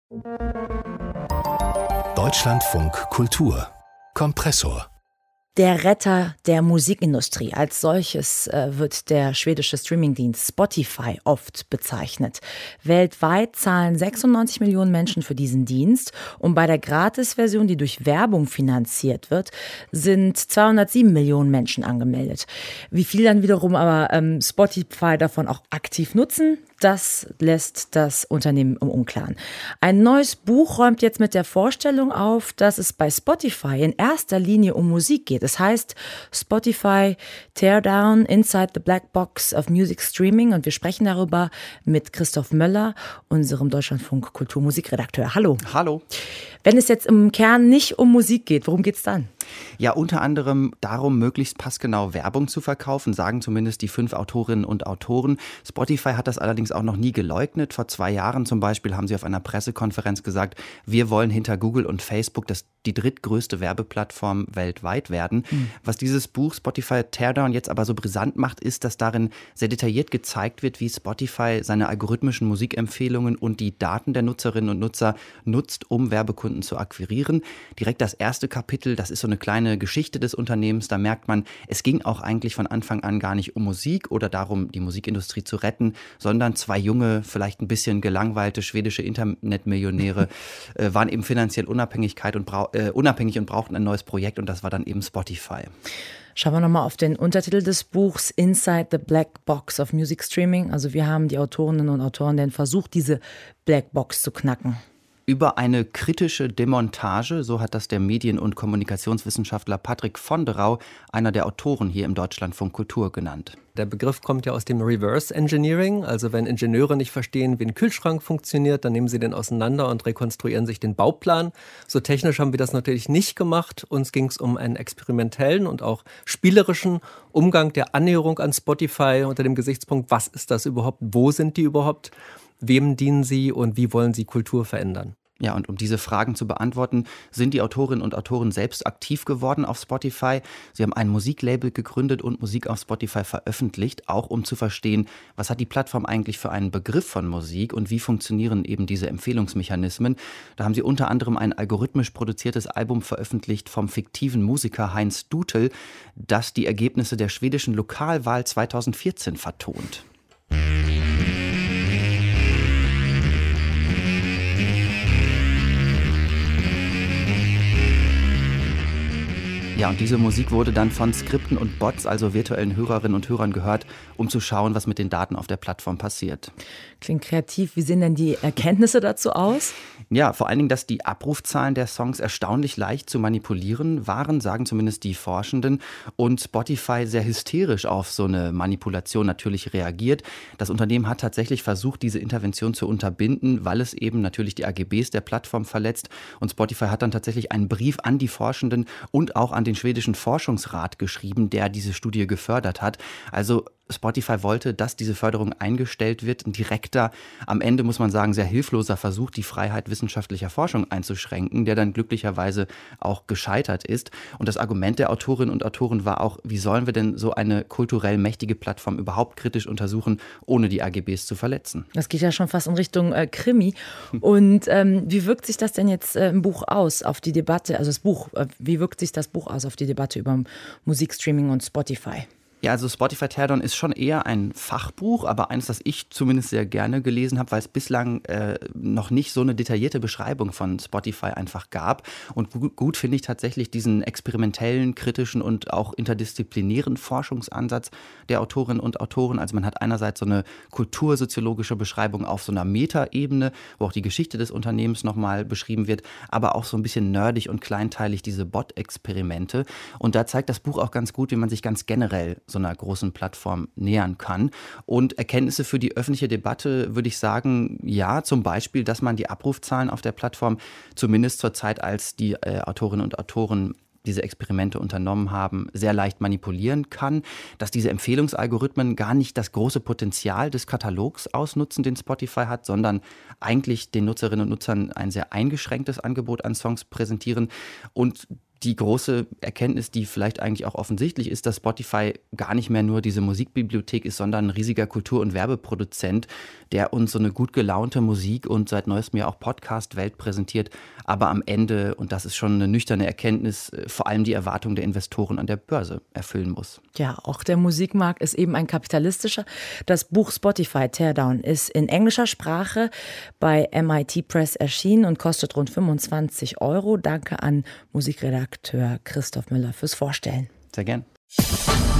Deutschlandfunk Kultur Kompressor. Der Retter der Musikindustrie. Als solches wird der schwedische Streamingdienst Spotify oft bezeichnet. Weltweit zahlen 96 Millionen Menschen für diesen Dienst. Und bei der Gratisversion, die durch Werbung finanziert wird, sind 207 Millionen Menschen angemeldet. Wie viel dann wiederum aber Spotify davon auch aktiv nutzen, das lässt das Unternehmen im Unklaren. Ein neues Buch räumt jetzt mit der Vorstellung auf, dass es bei Spotify in erster Linie um Musik geht. Es heißt Spotify Teardown Inside the Black Box of Music Streaming und wir sprechen darüber mit Christoph Möller, unserem Deutschlandfunk Kulturmusikredakteur. Hallo. Hallo. Wenn es jetzt im Kern nicht um Musik geht, worum geht's dann? Ja, unter anderem darum, möglichst passgenau Werbung zu verkaufen, sagen zumindest die 5 Autorinnen und Autoren. Spotify hat das allerdings auch noch nie geleugnet. Vor 2 Jahren zum Beispiel haben sie auf einer Pressekonferenz gesagt, wir wollen hinter Google und Facebook die drittgrößte Werbeplattform weltweit werden. Was dieses Buch Spotify Teardown jetzt aber so brisant macht, ist, dass darin sehr detailliert gezeigt wird, wie Spotify seine algorithmischen Musikempfehlungen und die Daten der Nutzerinnen und Nutzer nutzt, um Werbekunden zu akquirieren. Direkt das erste Kapitel, das ist so eine kleine Geschichte des Unternehmens. Da merkt man, es ging auch eigentlich von Anfang an gar nicht um Musik oder darum, die Musikindustrie zu retten, sondern 2 junge, vielleicht ein bisschen gelangweilte schwedische Internetmillionäre waren eben finanziell unabhängig und brauchten ein neues Projekt und das war dann eben Spotify. Schauen wir nochmal auf den Untertitel des Buchs Inside the Black Box of Music Streaming. Also wie haben die Autorinnen und Autoren denn versucht, diese Black Box zu knacken? Über eine kritische Demontage, so hat das der Medien- und Kommunikationswissenschaftler Patrick von der Rau, einer der Autoren hier im Deutschlandfunk Kultur, genannt. Der Begriff kommt ja aus dem Reverse Engineering, also wenn Ingenieure nicht verstehen, wie ein Kühlschrank funktioniert, dann nehmen sie den auseinander und rekonstruieren sich den Bauplan. So technisch haben wir das natürlich nicht gemacht. Uns ging es um einen experimentellen und auch spielerischen Umgang der Annäherung an Spotify unter dem Gesichtspunkt, was ist das überhaupt, wo sind die überhaupt? Wem dienen sie und wie wollen sie Kultur verändern? Ja, und um diese Fragen zu beantworten, sind die Autorinnen und Autoren selbst aktiv geworden auf Spotify. Sie haben ein Musiklabel gegründet und Musik auf Spotify veröffentlicht, auch um zu verstehen, was hat die Plattform eigentlich für einen Begriff von Musik und wie funktionieren eben diese Empfehlungsmechanismen. Da haben sie unter anderem ein algorithmisch produziertes Album veröffentlicht vom fiktiven Musiker Heinz Dutel, das die Ergebnisse der schwedischen Lokalwahl 2014 vertont. Ja, und diese Musik wurde dann von Skripten und Bots, also virtuellen Hörerinnen und Hörern, gehört, um zu schauen, was mit den Daten auf der Plattform passiert. Klingt kreativ. Wie sehen denn die Erkenntnisse dazu aus? Ja, vor allen Dingen, dass die Abrufzahlen der Songs erstaunlich leicht zu manipulieren waren, sagen zumindest die Forschenden. Und Spotify sehr hysterisch auf so eine Manipulation natürlich reagiert. Das Unternehmen hat tatsächlich versucht, diese Intervention zu unterbinden, weil es eben natürlich die AGBs der Plattform verletzt. Und Spotify hat dann tatsächlich einen Brief an die Forschenden und auch an den schwedischen Forschungsrat geschrieben, der diese Studie gefördert hat. Also Spotify wollte, dass diese Förderung eingestellt wird. Ein direkter, am Ende muss man sagen, sehr hilfloser Versuch, die Freiheit wissenschaftlicher Forschung einzuschränken, der dann glücklicherweise auch gescheitert ist. Und das Argument der Autorinnen und Autoren war auch, wie sollen wir denn so eine kulturell mächtige Plattform überhaupt kritisch untersuchen, ohne die AGBs zu verletzen? Das geht ja schon fast in Richtung Krimi. Und wie wirkt sich das denn jetzt im Buch aus, auf die Debatte, also das Buch, wie wirkt sich das Buch aus auf die Debatte über Musikstreaming und Spotify? Ja, also Spotify Teardown ist schon eher ein Fachbuch, aber eines, das ich zumindest sehr gerne gelesen habe, weil es bislang noch nicht so eine detaillierte Beschreibung von Spotify einfach gab. Und gut finde ich tatsächlich diesen experimentellen, kritischen und auch interdisziplinären Forschungsansatz der Autorinnen und Autoren. Also man hat einerseits so eine kultursoziologische Beschreibung auf so einer Metaebene, wo auch die Geschichte des Unternehmens nochmal beschrieben wird, aber auch so ein bisschen nerdig und kleinteilig diese Bot-Experimente. Und da zeigt das Buch auch ganz gut, wie man sich ganz generell so einer großen Plattform nähern kann. Und Erkenntnisse für die öffentliche Debatte würde ich sagen, ja, zum Beispiel, dass man die Abrufzahlen auf der Plattform zumindest zur Zeit, als die Autorinnen und Autoren diese Experimente unternommen haben, sehr leicht manipulieren kann, dass diese Empfehlungsalgorithmen gar nicht das große Potenzial des Katalogs ausnutzen, den Spotify hat, sondern eigentlich den Nutzerinnen und Nutzern ein sehr eingeschränktes Angebot an Songs präsentieren und die große Erkenntnis, die vielleicht eigentlich auch offensichtlich ist, dass Spotify gar nicht mehr nur diese Musikbibliothek ist, sondern ein riesiger Kultur- und Werbeproduzent, der uns so eine gut gelaunte Musik und seit neuestem Jahr auch Podcast-Welt präsentiert, aber am Ende, und das ist schon eine nüchterne Erkenntnis, vor allem die Erwartungen der Investoren an der Börse erfüllen muss. Ja, auch der Musikmarkt ist eben ein kapitalistischer. Das Buch Spotify Teardown ist in englischer Sprache bei MIT Press erschienen und kostet rund 25 €. Danke an Musikredakteur Christoph Müller fürs Vorstellen. Sehr gern.